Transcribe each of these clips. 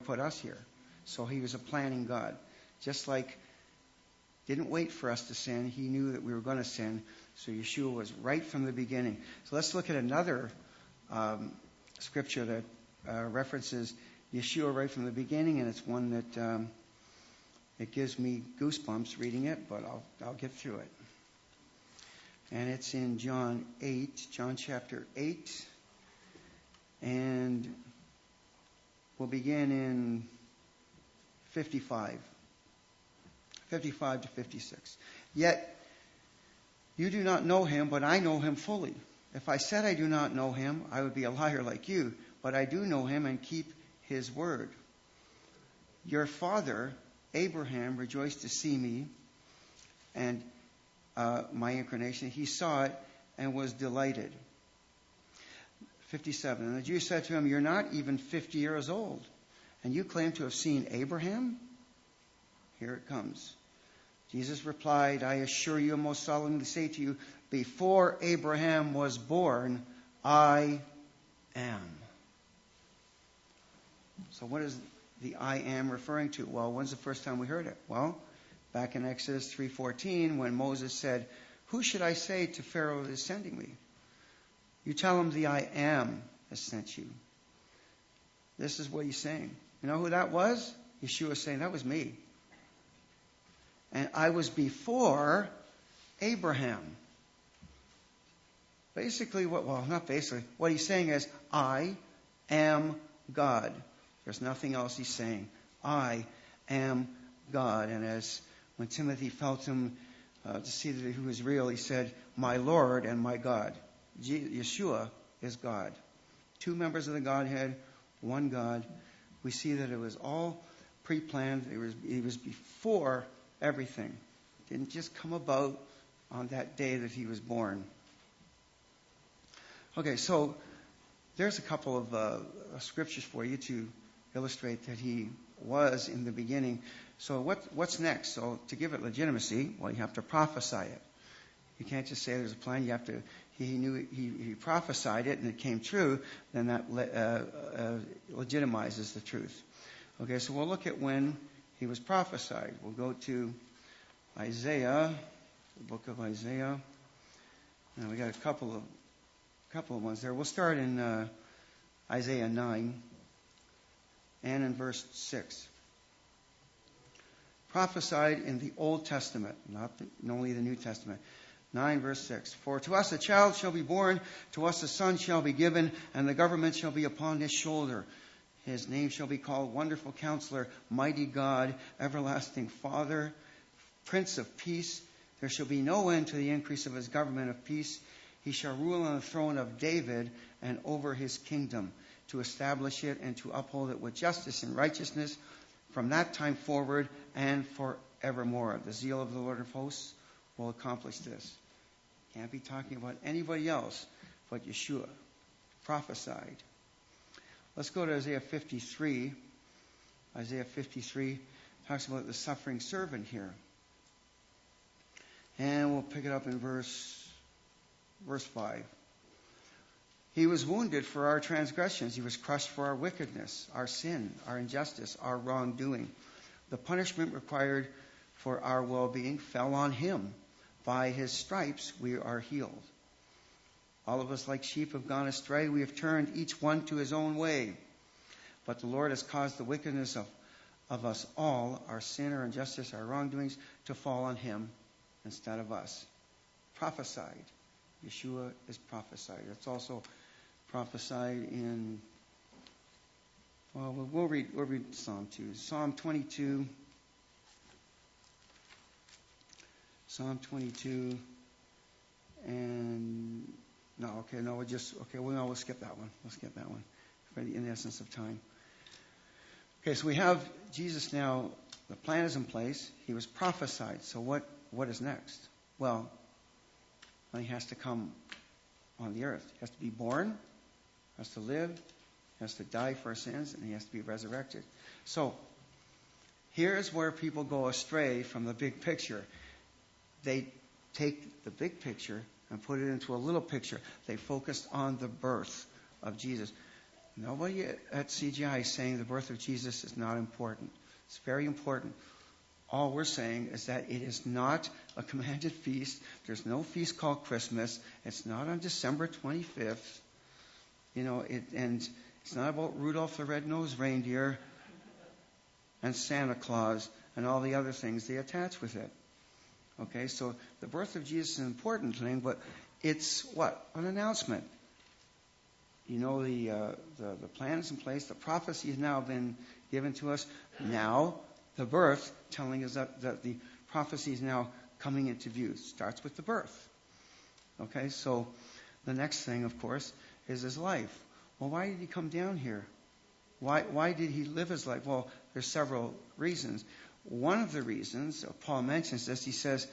put us here. So he was a planning God. Just like didn't wait for us to sin. He knew that we were going to sin. So Yeshua was right from the beginning. So let's look at another scripture that references Yeshua right from the beginning, and it's one that it gives me goosebumps reading it, but I'll get through it. And it's in John chapter 8, and we'll begin in 55 to 56. Yet you do not know him, but I know him fully. If I said I do not know him, I would be a liar like you, but I do know him and keep his word. Your father, Abraham, rejoiced to see me and my incarnation. He saw it and was delighted. 57. And the Jews said to him, you're not even 50 years old, and you claim to have seen Abraham? Here it comes. Jesus replied, I assure you, and most solemnly say to you, before Abraham was born, I am. So what is the I am referring to? Well, when's the first time we heard it? Well, back in Exodus 3:14, when Moses said, who should I say to Pharaoh that is sending me? You tell him the I am has sent you. This is what he's saying. You know who that was? Yeshua is saying, that was me. And I was before Abraham. Basically, not basically. What he's saying is, I am God. There's nothing else he's saying. I am God. And when Timothy felt him to see that he was real, he said, my Lord and my God. Yeshua is God. Two members of the Godhead, one God. We see that it was all pre-planned. He was before everything. It didn't just come about on that day that he was born. Okay, so there's a couple of scriptures for you to illustrate that he was in the beginning. So what's next? So to give it legitimacy, well, you have to prophesy it. You can't just say there's a plan. You have to. He prophesied it and it came true. Then that legitimizes the truth. Okay, so we'll look at when he was prophesied. We'll go to Isaiah, the book of Isaiah. Now we got a couple of ones there. We'll start in Isaiah 9 and in verse 6. Prophesied in the Old Testament, not only the New Testament. 9 verse 6. For to us a child shall be born, to us a son shall be given, and the government shall be upon his shoulder. His name shall be called Wonderful Counselor, Mighty God, Everlasting Father, Prince of Peace. There shall be no end to the increase of his government of peace. He shall rule on the throne of David and over his kingdom, to establish it and to uphold it with justice and righteousness from that time forward and forevermore. The zeal of the Lord of hosts will accomplish this. Can't be talking about anybody else but Yeshua. Prophesied. Let's go to Isaiah 53. Isaiah 53 talks about the suffering servant here. And we'll pick it up in verse 5. He was wounded for our transgressions. He was crushed for our wickedness, our sin, our injustice, our wrongdoing. The punishment required for our well-being fell on him. By his stripes we are healed. All of us like sheep have gone astray. We have turned each one to his own way. But the Lord has caused the wickedness of us all, our sin, our injustice, our wrongdoings, to fall on him instead of us. Prophesied. Yeshua is prophesied. It's also prophesied in, we'll read Psalm 2. Psalm 22. Psalm 22. And, we'll skip that one. We'll skip that one in the essence of time. Okay, so we have Jesus now. The plan is in place. He was prophesied. So what is next? Well, he has to come on the earth. He has to be born, has to live, has to die for our sins, and he has to be resurrected. So here's where people go astray from the big picture. They take the big picture and put it into a little picture. They focused on the birth of Jesus. Nobody at CGI is saying the birth of Jesus is not important. It's very important. All we're saying is that it is not a commanded feast. There's no feast called Christmas. It's not on December 25th. And it's not about Rudolph the Red-Nosed Reindeer and Santa Claus and all the other things they attach with it. Okay, so the birth of Jesus is an important thing, but it's what? An announcement. The plan is in place. The prophecy has now been given to us. Now, the birth, telling us that the prophecy is now coming into view. It starts with the birth. Okay, so the next thing, of course, is his life. Well, why did he come down here? Why did he live his life? Well, there's several reasons. One of the reasons, Paul mentions this, he says,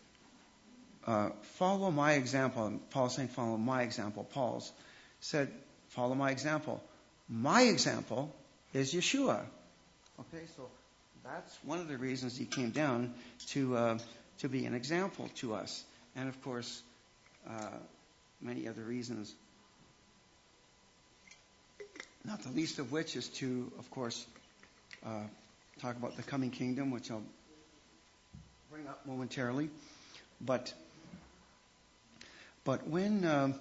follow my example. Paul's saying, follow my example. Paul's said, follow my example. My example is Yeshua. Okay, so that's one of the reasons he came down to be an example to us. And of course, many other reasons. Not the least of which is to, of course, talk about the coming kingdom, which I'll bring up momentarily. But when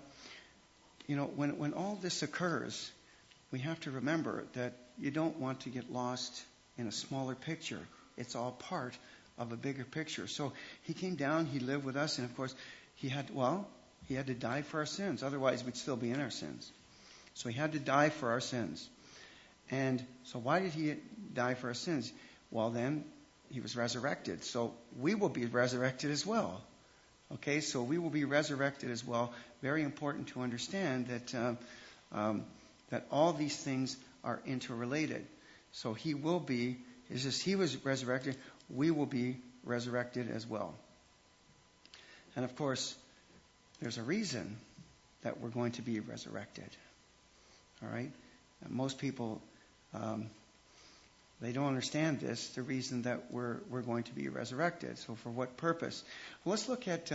when all this occurs, we have to remember that you don't want to get lost in a smaller picture. It's all part of a bigger picture. So he came down, he lived with us, and of course he had to die for our sins. Otherwise we'd still be in our sins. So he had to die for our sins. And so why did he die for our sins? Well, then he was resurrected. So we will be resurrected as well. Okay, so we will be resurrected as well. Very important to understand that all these things are interrelated. So he was resurrected, we will be resurrected as well. And of course, there's a reason that we're going to be resurrected. All right? And most people, they don't understand this, the reason that we're going to be resurrected. So for what purpose? Well, let's look at,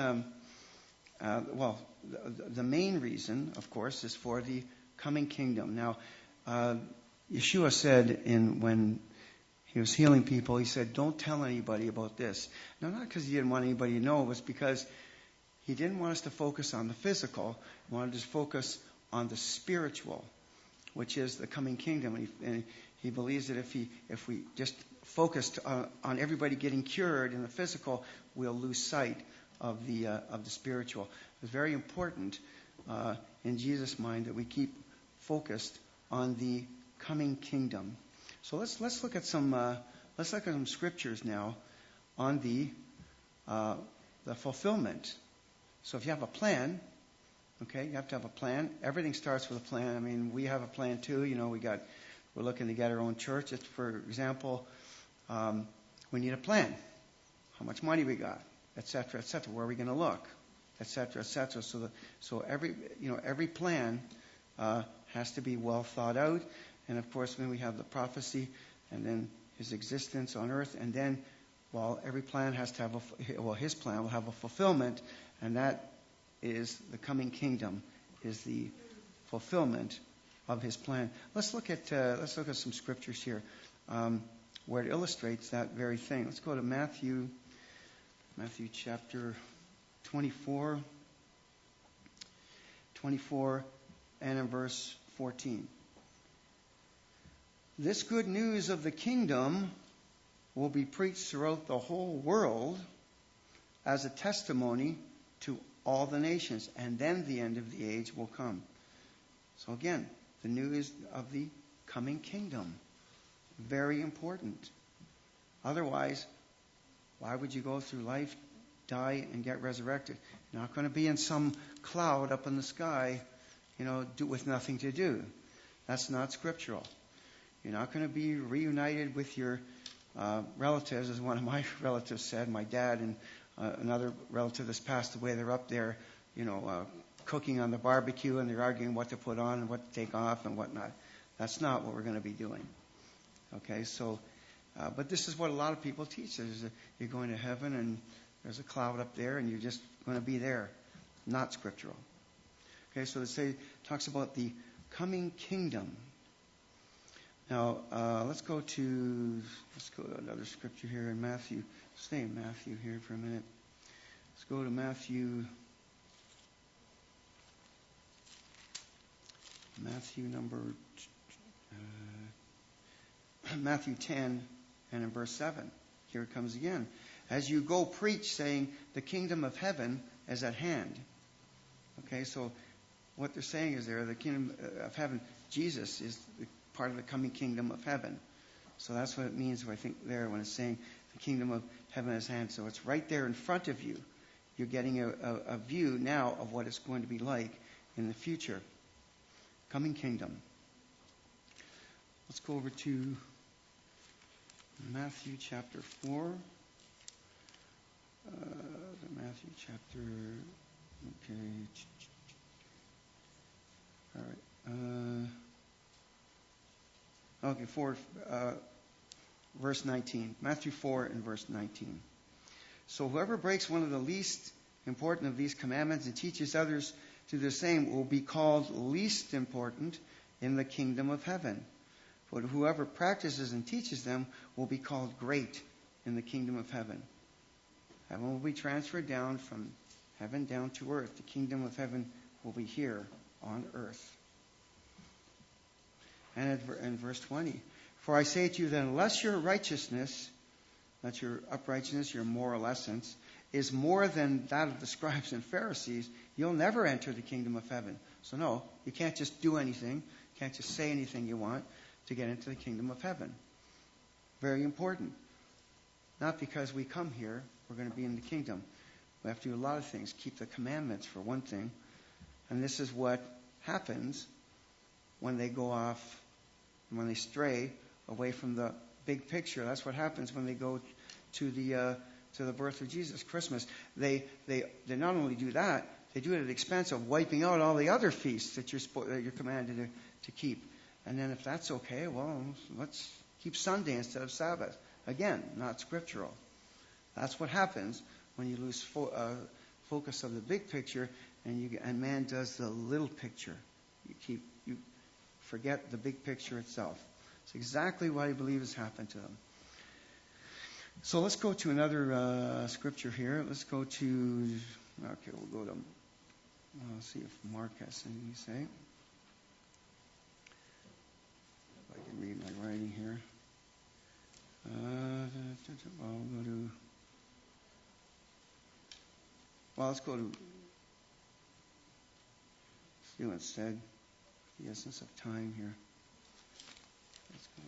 the main reason, of course, is for the coming kingdom. Now, Yeshua said when he was healing people, he said, don't tell anybody about this. Now, not because he didn't want anybody to know, it was because he didn't want us to focus on the physical. He wanted us to focus on the spiritual, which is the coming kingdom. And he believes that if we just focused on everybody getting cured in the physical, we'll lose sight of the spiritual. It's very important in Jesus' mind that we keep focused on the coming kingdom. So let's look at some scriptures now on the fulfillment. So if you have a plan, okay, you have to have a plan. Everything starts with a plan. I mean, we have a plan too. We're looking to get our own church. It's, for example, we need a plan. How much money we got, et cetera, where are we going to look, et cetera, et cetera. So every plan has to be well thought out. And of course, when we have the prophecy and then his existence on earth, and then, every plan has to have his plan will have a fulfillment, and that is the coming kingdom, is the fulfillment of his plan. Let's look at some scriptures here where it illustrates that very thing. Let's go to Matthew chapter 24, and in verse 14. This good news of the kingdom will be preached throughout the whole world as a testimony to all the nations, and then the end of the age will come. So again, the news of the coming kingdom. Very important. Otherwise, why would you go through life, die, and get resurrected? You're not going to be in some cloud up in the sky, with nothing to do. That's not scriptural. You're not going to be reunited with your relatives, as one of my relatives said. My dad and another relative that's passed away, they're up there, cooking on the barbecue, and they're arguing what to put on and what to take off and whatnot. That's not what we're going to be doing. Okay, so, but this is what a lot of people teach. You're going to heaven and there's a cloud up there and you're just going to be there. Not scriptural. Okay, so it talks about the coming kingdom. Now, let's go to another scripture here in Matthew. Stay in Matthew here for a minute. Let's go to Matthew Matthew 10 and in verse 7. Here it comes again. As you go preach, saying, the kingdom of heaven is at hand. Okay, so what they're saying is there, the kingdom of heaven, Jesus is part of the coming kingdom of heaven. So that's what it means, I think, there when it's saying the kingdom of heaven is at hand. So it's right there in front of you. You're getting a view now of what it's going to be like in the future. Coming kingdom. Let's go over to Matthew chapter 4. Matthew chapter... Okay. All right. Okay, 4, verse 19. Matthew 4 and verse 19. So whoever breaks one of the least important of these commandments and teaches others to do the same will be called least important in the kingdom of heaven. But whoever practices and teaches them will be called great in the kingdom of heaven. Heaven will be transferred down from heaven down to earth. The kingdom of heaven will be here on earth. And in verse 20, for I say to you that unless your righteousness, that's your uprightness, your moral essence, is more than that of the scribes and Pharisees, you'll never enter the kingdom of heaven. So no, you can't just do anything. You can't just say anything you want to get into the kingdom of heaven. Very important. Not because we come here, we're going to be in the kingdom. We have to do a lot of things. Keep the commandments, for one thing. And this is what happens when they go off, when they stray away from the big picture. That's what happens when they go to the birth of Jesus, Christmas. They not only do that, they do it at the expense of wiping out all the other feasts that you're commanded to keep. And then if that's okay, well, let's keep Sunday instead of Sabbath. Again, not scriptural. That's what happens when you lose focus of the big picture and man does the little picture. You forget the big picture itself. It's exactly what I believe has happened to them. So let's go to another scripture here. We'll go to, see if Mark has anything to say. If I can read my writing here. Let's go to, see what it said. The essence of time here. Let's go.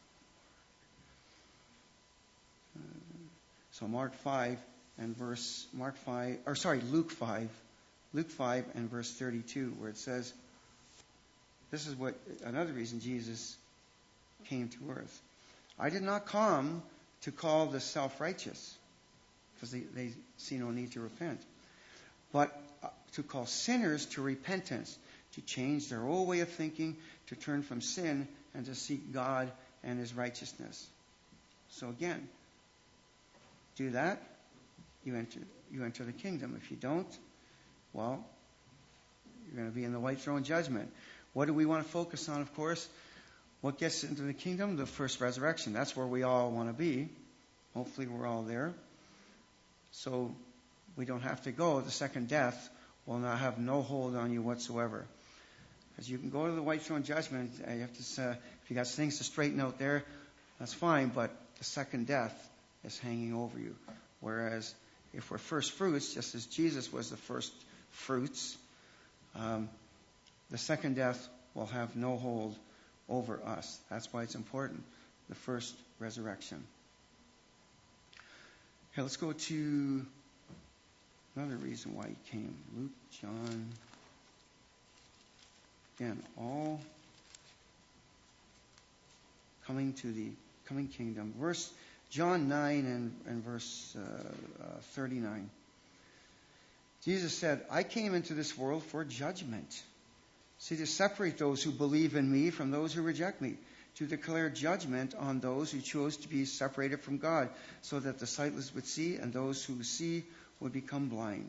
So Luke 5 and verse 32, where it says, this is what another reason Jesus came to earth. I did not come to call the self-righteous, because they see no need to repent, but to call sinners to repentance, to change their old way of thinking, to turn from sin, and to seek God and His righteousness. So again, do that, you enter the kingdom. If you don't, well, you're going to be in the white throne judgment. What do we want to focus on, of course? What gets into the kingdom? The first resurrection. That's where we all want to be. Hopefully we're all there. So we don't have to go. The second death will not have no hold on you whatsoever. Because you can go to the white throne judgment. You have to, if you got things to straighten out there, that's fine. But the second death is hanging over you. Whereas if we're first fruits, just as Jesus was the first fruits, the second death will have no hold over us. That's why it's important. The first resurrection. Okay, let's go to another reason why He came. Luke, John. Again, all coming to the coming kingdom. John 9 and verse 39. Jesus said, I came into this world for judgment. See, to separate those who believe in me from those who reject me. To declare judgment on those who chose to be separated from God, so that the sightless would see and those who see would become blind.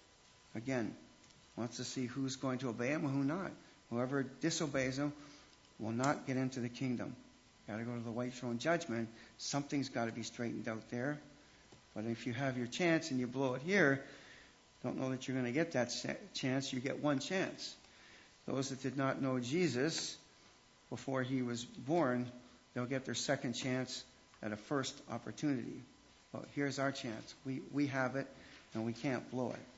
Again, wants to see who's going to obey Him and who not. Whoever disobeys Him will not get into the kingdom. Got to go to the white throne judgment. Something's got to be straightened out there. But if you have your chance and you blow it here, don't know that you're going to get that chance. You get one chance. Those that did not know Jesus before he was born, they'll get their second chance at a first opportunity. Well, here's our chance. We have it, and we can't blow it.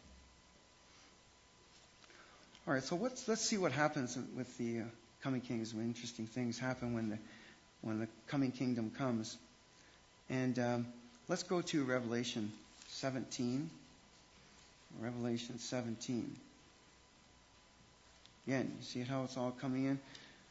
All right, so let's see what happens with the coming king. Some interesting things happen when the coming kingdom comes. And let's go to Revelation 17. Revelation 17. Again, you see how it's all coming in?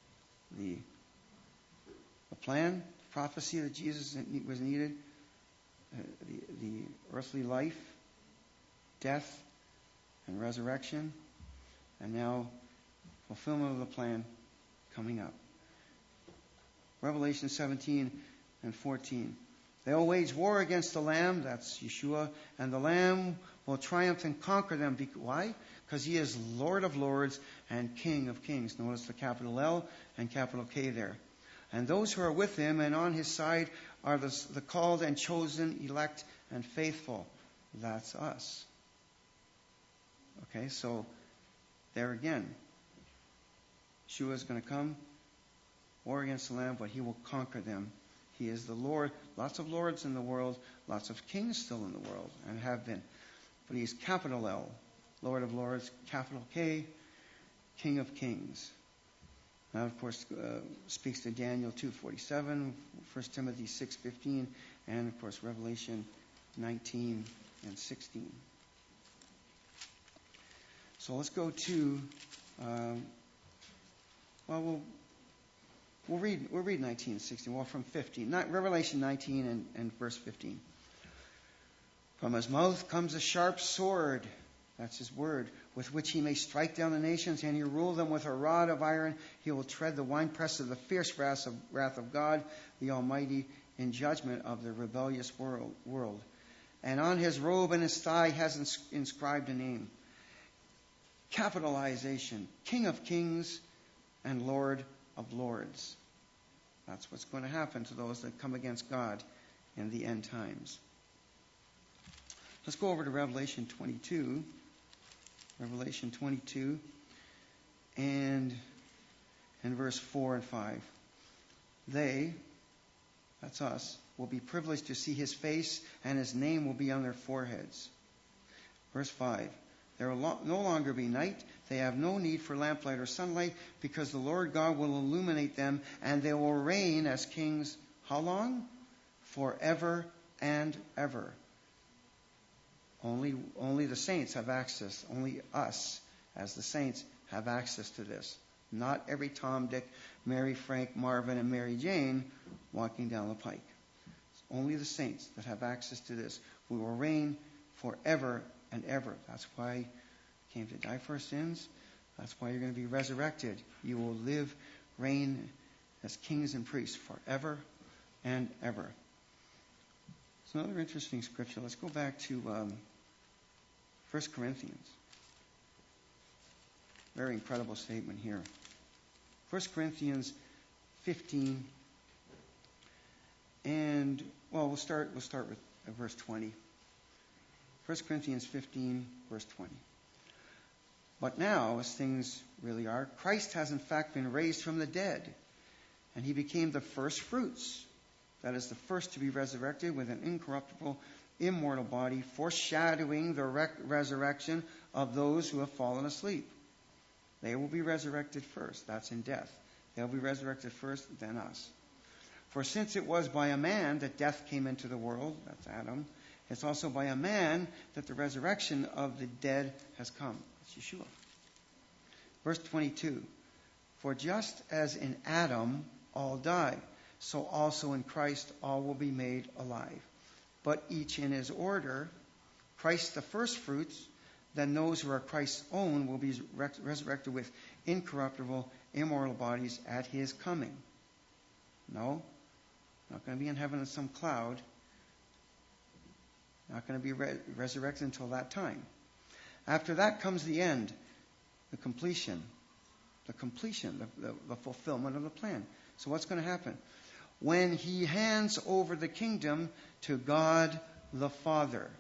The plan, prophecy that Jesus was needed, the earthly life, death, and resurrection, and now fulfillment of the plan coming up. Revelation 17 and 14. They will wage war against the Lamb, that's Yeshua, and the Lamb will triumph and conquer them. Why? Because he is Lord of lords and King of kings. Notice the capital L and capital K there. And those who are with him and on his side are the called and chosen, elect and faithful. That's us. Okay, so there again, Yeshua is going to come, war against the Lamb, but he will conquer them. He is the Lord. Lots of lords in the world, lots of kings still in the world, and have been. But he's capital L, Lord of lords, capital K, King of kings. Now, of course, speaks to Daniel 2:47, 1 Timothy 6:15, and, of course, Revelation 19 and 16. So let's go to, we'll read 19 and 16. Well, from 15. Revelation 19 and verse 15. From his mouth comes a sharp sword, that's his word, with which he may strike down the nations, and he rule them with a rod of iron. He will tread the winepress of the fierce wrath of God, the Almighty, in judgment of the rebellious world. And on his robe and his thigh has inscribed a name. Capitalization, King of kings and Lord of lords. That's what's going to happen to those that come against God in the end times. Let's go over to Revelation 22. Revelation 22 and verse 4 and 5. They, that's us, will be privileged to see his face, and his name will be on their foreheads. Verse 5. There will no longer be night. They have no need for lamplight or sunlight, because the Lord God will illuminate them, and they will reign as kings. How long? Forever and ever. Only the saints have access. Only us, as the saints, have access to this. Not every Tom, Dick, Mary, Frank, Marvin, and Mary Jane walking down the pike. It's only the saints that have access to this. We will reign forever and ever. That's why he came to die for our sins. That's why you're going to be resurrected. You will live, reign as kings and priests forever and ever. It's another interesting scripture. Let's go back to 1 Corinthians. Very incredible statement here. 1 Corinthians 15. And, we'll start with verse 20. 1 Corinthians 15, verse 20. But now, as things really are, Christ has in fact been raised from the dead, and he became the first fruits. That is, the first to be resurrected with an incorruptible, immortal body, foreshadowing the resurrection of those who have fallen asleep. They will be resurrected first. That's in death. They'll be resurrected first, then us. For since it was by a man that death came into the world, that's Adam, it's also by a man that the resurrection of the dead has come. That's Yeshua. Verse 22. For just as in Adam all die, so also in Christ all will be made alive. But each in his order. Christ the firstfruits, then those who are Christ's own will be resurrected with incorruptible, immortal bodies at his coming. No, not going to be in heaven in some cloud. Not going to be resurrected until that time. After that comes the end, the completion, the completion, the fulfillment of the plan. So what's going to happen? When he hands over the kingdom to God the Father,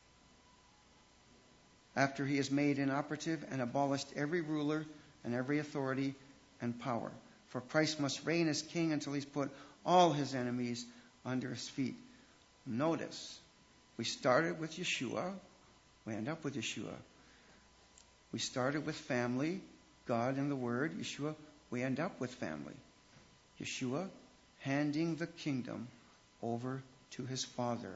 after he has made inoperative and abolished every ruler and every authority and power. For Christ must reign as king until he's put all his enemies under his feet. Notice, we started with Yeshua. We end up with Yeshua. We started with family, God and the Word, Yeshua. We end up with family. Yeshua handing the kingdom over to his Father.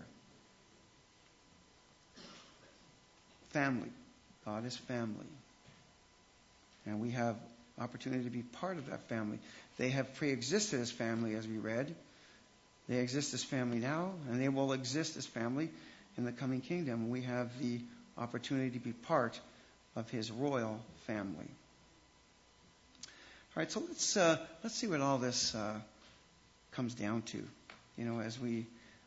Family. God is family. And we have opportunity to be part of that family. They have pre-existed as family, as we read. They exist as family now, and they will exist as family in the coming kingdom. We have the opportunity to be part of his royal family. All right, so let's see what all this comes down to. As we,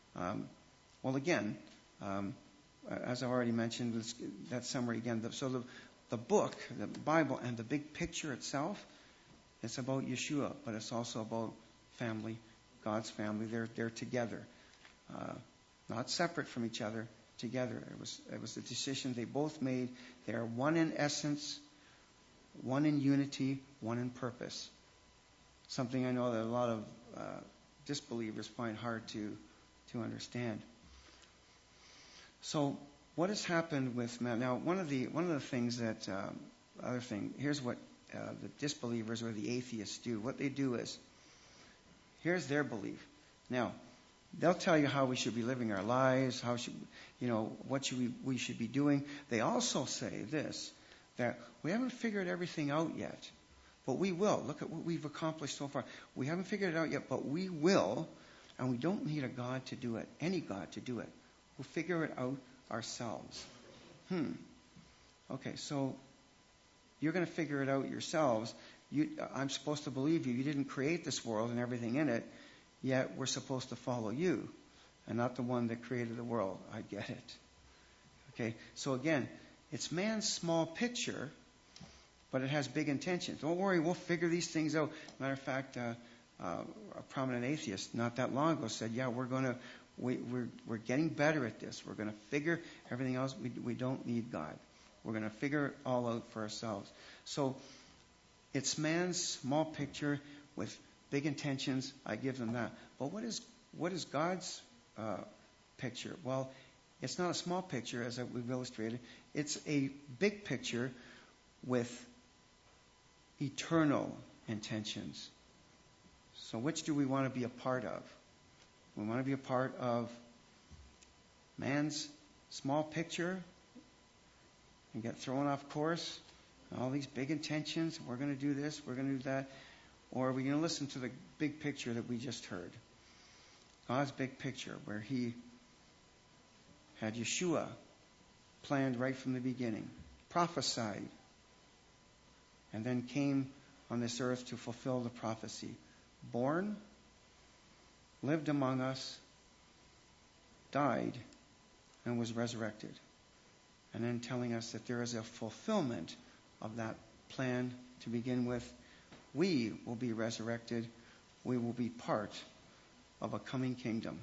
as I already mentioned, that summary again. So the book, the Bible, and the big picture itself, it's about Yeshua, but it's also about family, God's family. They're together, not separate from each other. Together. It was a decision they both made. They are one in essence, one in unity, one in purpose. Something I know that a lot of disbelievers find hard to understand. So, what has happened with man? Now, one of the things that here's what the disbelievers or the atheists do. What they do is, here's their belief. Now, they'll tell you how we should be living our lives, what we should be doing. They also say this, that we haven't figured everything out yet, but we will. Look at what we've accomplished so far. We haven't figured it out yet, but we will, and we don't need a God to do it, any God to do it. We'll figure it out ourselves. Okay, so you're going to figure it out yourselves. I'm supposed to believe you. You didn't create this world and everything in it. Yet we're supposed to follow you and not the one that created the world. I get it. Okay, so again, it's man's small picture, but it has big intentions. Don't worry, we'll figure these things out. Matter of fact, a prominent atheist not that long ago said, yeah, we're getting better at this. We're going to figure everything else. We don't need God. We're going to figure it all out for ourselves. So it's man's small picture with big intentions. I give them that. But what is God's picture? Well, it's not a small picture, as we've illustrated. It's a big picture with eternal intentions. So which do we want to be a part of? We want to be a part of man's small picture and get thrown off course. All these big intentions. We're going to do this. We're going to do that. Or are we going to listen to the big picture that we just heard? God's big picture, where he had Yeshua planned right from the beginning, prophesied, and then came on this earth to fulfill the prophecy. Born, lived among us, died, and was resurrected. And then telling us that there is a fulfillment of that plan to begin with. We will be resurrected. We will be part of a coming kingdom.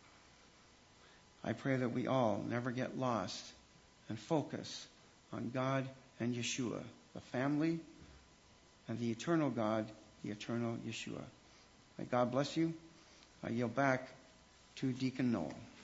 I pray that we all never get lost and focus on God and Yeshua, the family, and the eternal God, the eternal Yeshua. May God bless you. I yield back to Deacon Noel.